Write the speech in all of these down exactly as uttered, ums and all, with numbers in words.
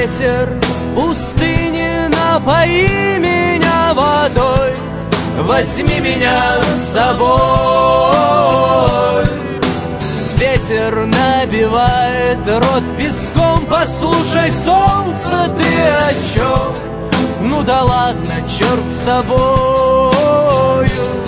Ветер пустыни, напои меня водой, возьми меня с собой. Ветер набивает рот песком, послушай, солнце, ты о чем? Ну да ладно, черт с тобою.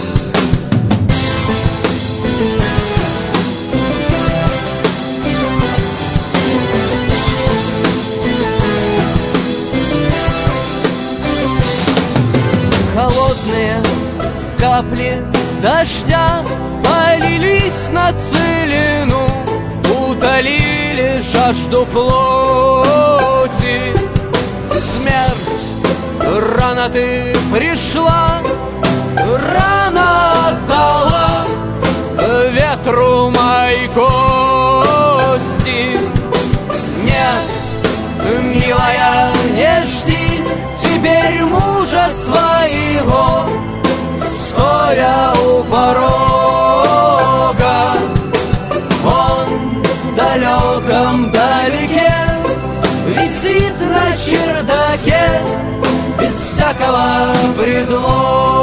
Холодные капли дождя полились на целину, утолили жажду плоти. Смерть, рано ты пришла, рано отдала ветру мои кости. Нет, милая, не жди теперь мужа своего, стоя у порога. Он в далеком далеке висит на чердаке без всякого предлога.